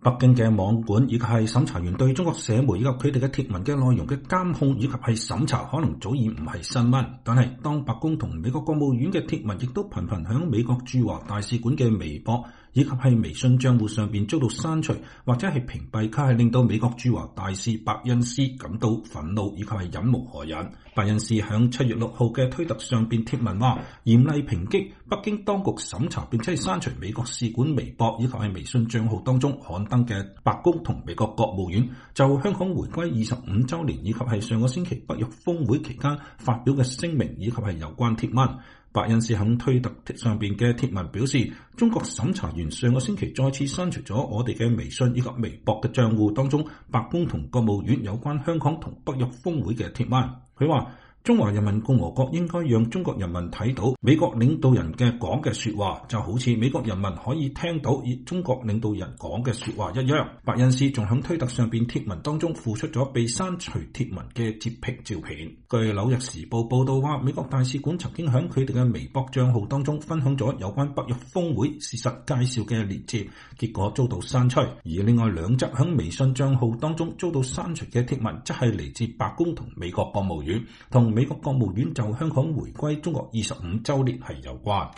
北京嘅網管以及係審查員對中國社媒以及佢哋嘅貼文嘅內容嘅監控以及係審查可能早已唔係新聞，但係當白宮同美國國務院嘅貼文亦都頻頻響美國駐華大使館嘅微博以及係微信賬戶上邊遭到刪除或者係屏蔽，卻係令到美國駐華大使伯恩斯感到憤怒以及係忍無可忍。伯恩斯響7月6號嘅推特上邊貼文話，嚴厲抨擊北京當局審查並且係刪除美國使館微博以及係微信賬號當中刊登嘅白宮同美國國務院就香港回歸25週年以及係上個星期北約峰會期間發表嘅聲明以及係有關貼文。伯恩斯喺推特上邊嘅貼文表示，中國審查員上個星期再次刪除咗我哋嘅微信以及微博嘅賬戶當中白宮同國務院有關香港同北約峰會嘅貼文。佢話，中華人民共和國應該讓中國人民睇到美國領導人嘅講嘅說話，就好似美國人民可以聽到中國領導人講嘅說話一樣。伯恩斯仲喺推特上邊貼文當中附出咗被刪除貼文嘅截屏照片。據紐約時報報道話，美國大使館曾經喺佢哋嘅微博賬號當中分享咗有關北約峰會事實介紹嘅鏈接，結果遭到刪除。而另外兩則喺微信賬號當中遭到刪除嘅貼文，則係嚟自白宮同美國國務院，同美國國務院就香港回歸中國25週年係有關。